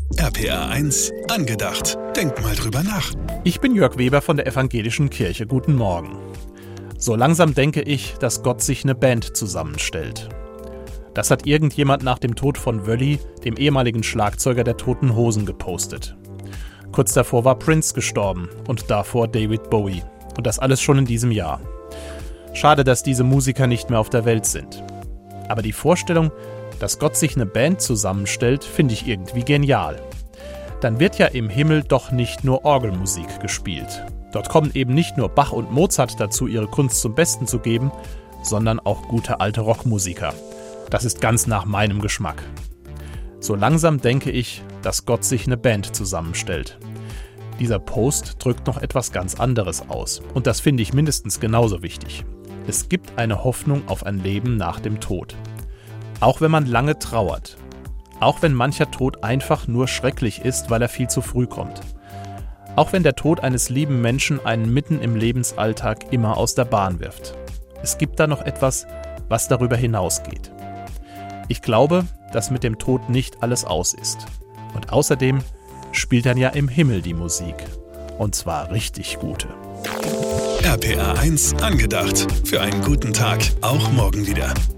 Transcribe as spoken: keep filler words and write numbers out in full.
R P R eins angedacht. Denk mal drüber nach. Ich bin Jörg Weber von der Evangelischen Kirche. Guten Morgen. So langsam denke ich, dass Gott sich eine Band zusammenstellt. Das hat irgendjemand nach dem Tod von Wölli, dem ehemaligen Schlagzeuger der Toten Hosen, gepostet. Kurz davor war Prince gestorben und davor David Bowie. Und das alles schon in diesem Jahr. Schade, dass diese Musiker nicht mehr auf der Welt sind. Aber die Vorstellung, dass Gott sich eine Band zusammenstellt, finde ich irgendwie genial. Dann wird ja im Himmel doch nicht nur Orgelmusik gespielt. Dort kommen eben nicht nur Bach und Mozart dazu, ihre Kunst zum Besten zu geben, sondern auch gute alte Rockmusiker. Das ist ganz nach meinem Geschmack. So langsam denke ich, dass Gott sich eine Band zusammenstellt. Dieser Post drückt noch etwas ganz anderes aus. Und das finde ich mindestens genauso wichtig. Es gibt eine Hoffnung auf ein Leben nach dem Tod. Auch wenn man lange trauert. Auch wenn mancher Tod einfach nur schrecklich ist, weil er viel zu früh kommt. Auch wenn der Tod eines lieben Menschen einen mitten im Lebensalltag immer aus der Bahn wirft. Es gibt da noch etwas, was darüber hinausgeht. Ich glaube, dass mit dem Tod nicht alles aus ist. Und außerdem spielt dann ja im Himmel die Musik. Und zwar richtig gute. R P R eins angedacht. Für einen guten Tag, auch morgen wieder.